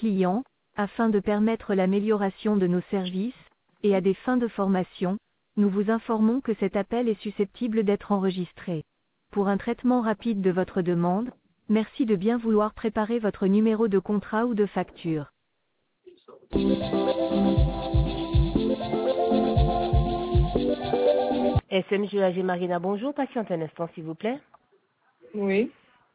clients, afin de permettre l'amélioration de nos services, et à des fins de formation, nous vous informons que cet appel est susceptible d'être enregistré. Pour un traitement rapide de votre demande, merci de bien vouloir préparer votre numéro de contrat ou de facture. SMGAG Marina, bonjour. Patiente un instant, s'il vous plaît. Oui.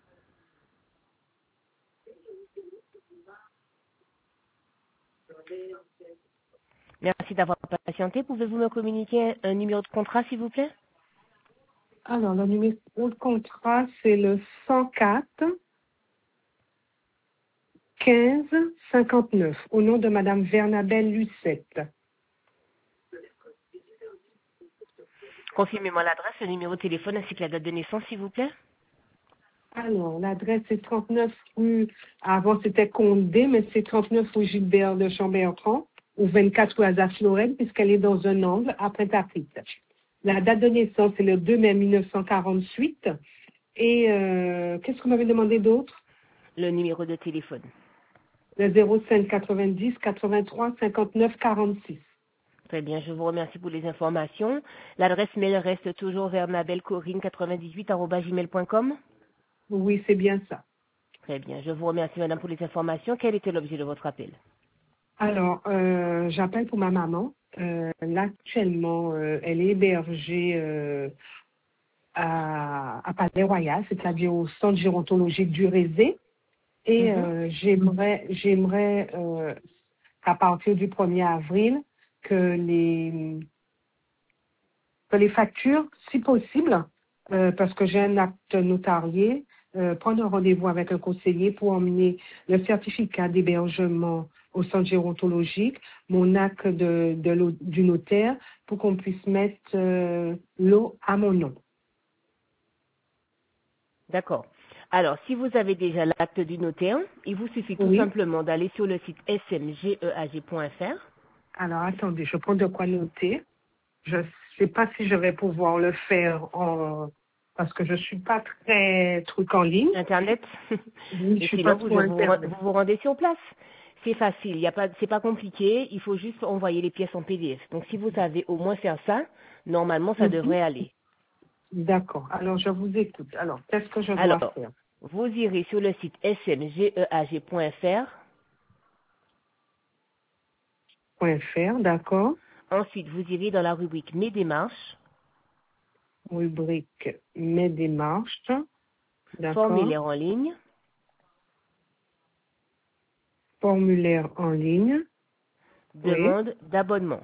Merci d'avoir patienté. Pouvez-vous me communiquer un numéro de contrat, s'il vous plaît? Alors, le numéro de contrat, c'est le 104 15 59, au nom de Madame Vernabelle Lucette. Confirmez-moi l'adresse, le numéro de téléphone ainsi que la date de naissance, s'il vous plaît. Alors, l'adresse est 39 rue, avant c'était Condé, mais c'est 39 rue Gilbert de Chambertrand, ou 24 rue Alsace-Lorraine, puisqu'elle est dans un angle après Patrice. La date de naissance, c'est le 2 mai 1948. Et qu'est-ce que vous m'avez demandé d'autre? Le numéro de téléphone. Le 05 90 83 59 46. Très bien, je vous remercie pour les informations. L'adresse mail reste toujours vernabellecorinne98@gmail.com. Oui, c'est bien ça. Très bien, je vous remercie madame pour les informations. Quel était l'objet de votre appel? Alors, j'appelle pour ma maman. Là, actuellement, elle est hébergée à Palais Royal, c'est-à-dire au centre gérontologique du Rézé. Et j'aimerais qu'à partir du 1er avril, que les factures, si possible, parce que j'ai un acte notarié, prendre un rendez-vous avec un conseiller pour emmener le certificat d'hébergement au centre gérontologique, mon acte du notaire, pour qu'on puisse mettre l'eau à mon nom. D'accord. Alors, si vous avez déjà l'acte du notaire, il vous suffit tout Oui. simplement d'aller sur le site smgeag.fr. Alors, attendez, je prends de quoi noter. Je ne sais pas si je vais pouvoir le faire parce que je ne suis pas très truc en ligne. Internet. Oui, je Et suis pas sinon, vous trop Internet. vous rendez sur place. C'est facile, c'est pas compliqué, il faut juste envoyer les pièces en PDF. Donc, si vous savez au moins faire ça, normalement, ça Mhm. devrait aller. D'accord. Alors, je vous écoute. Alors, qu'est-ce que je dois Alors, faire? vous irez sur le site smgeag.fr. .fr, d'accord. Ensuite, vous irez dans la rubrique Mes démarches, Rubrique Mes démarches, d'accord. formulaire en ligne, Formulaire en ligne, oui. demande d'abonnement.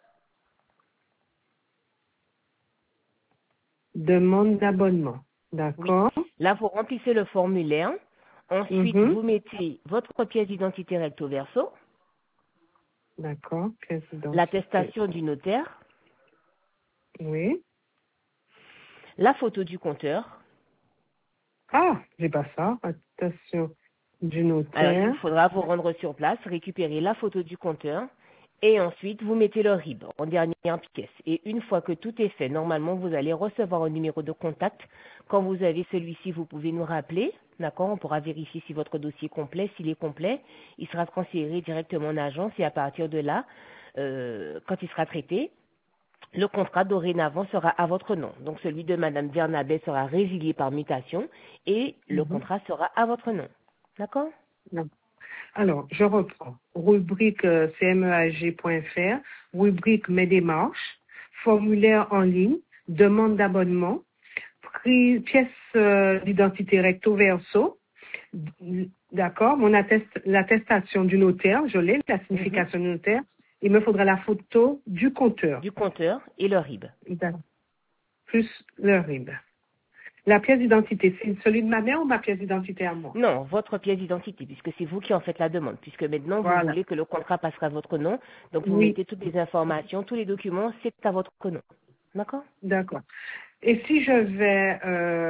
Demande d'abonnement, Oui. d'accord. Là, vous remplissez le formulaire. Ensuite, Mhm. vous mettez votre pièce d'identité recto verso, D'accord. Pièce d'identité, l'attestation du notaire, oui. la photo du compteur. Ah, j'ai pas ça. Attestation du Alors, il notaire. faudra vous rendre sur place, récupérer la photo du compteur et ensuite vous mettez le RIB en dernière pièce. Et une fois que tout est fait, normalement, vous allez recevoir un numéro de contact. Quand vous avez celui-ci, vous pouvez nous rappeler. D'accord? On pourra vérifier si votre dossier est complet. S'il est complet, il sera transféré directement en agence et à partir de là, quand il sera traité, le contrat dorénavant sera à votre nom. Donc celui de Madame Vernabé sera résilié par mutation et le Mhm. contrat sera à votre nom. D'accord? Non. Alors, je reprends. Rubrique cmeag.fr, rubrique Mes démarches, formulaire en ligne, demande d'abonnement, pièce d'identité recto verso, d'accord, l'attestation du notaire, je l'ai, la signification du notaire, il me faudra la photo du compteur, Du compteur et le RIB. plus le RIB. La pièce d'identité, c'est celui de ma mère ou ma pièce d'identité à moi? Non, votre pièce d'identité, puisque c'est vous qui en faites la demande, puisque maintenant vous Voilà. voulez que le contrat passera à votre nom, donc vous Oui, mettez toutes les informations, tous les documents, c'est à votre nom. D'accord? d'accord. Et si je vais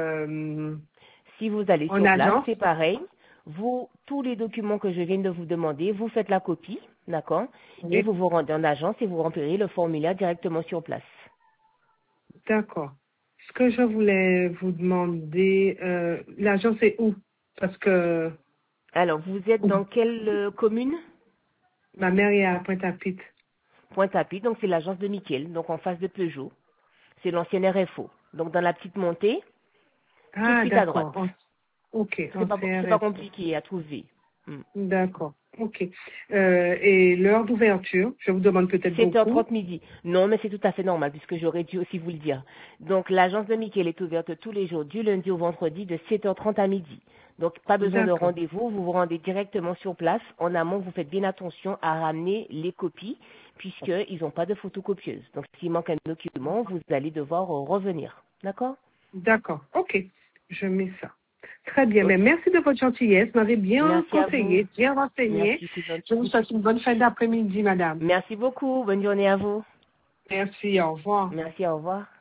Si vous allez en sur place, agence, c'est pareil. Vous, tous les documents que je viens de vous demander, vous faites la copie, d'accord? Et oui, vous vous rendez en agence et vous remplirez le formulaire directement sur place. d'accord. Ce que je voulais vous demander, l'agence est où? Parce que Alors, vous êtes dans quelle commune? Ma mère est à Pointe-à-Pitre. Pointe-à-Pitre, donc c'est l'agence de Mickel, donc en face de Peugeot. C'est l'ancienne RFO. Donc dans la petite montée, tout de Ah, suite à droite. d'accord. Ok, C'est pas compliqué à trouver. D'accord. Ok. Et l'heure d'ouverture, je vous demande peut-être beaucoup. 7h30 midi. Non, mais c'est tout à fait normal puisque j'aurais dû aussi vous le dire. Donc l'agence de Mickel est ouverte tous les jours, du lundi au vendredi, de 7h30 à midi. Donc pas besoin de D'accord. rendez-vous, vous vous rendez directement sur place. En amont, vous faites bien attention à ramener les copies puisqu'ils n'ont pas de photocopieuse. Donc s'il manque un document, vous allez devoir revenir. D'accord? D'accord. Ok. Je mets ça. Très bien. Ok. Mais merci de votre gentillesse. Vous m'avez bien Merci à conseillé, vous. bien renseigné. Merci, c'est gentil. Je vous souhaite une bonne fin d'après-midi, madame. Merci beaucoup. Bonne journée à vous. Merci. Au revoir. Merci, au revoir.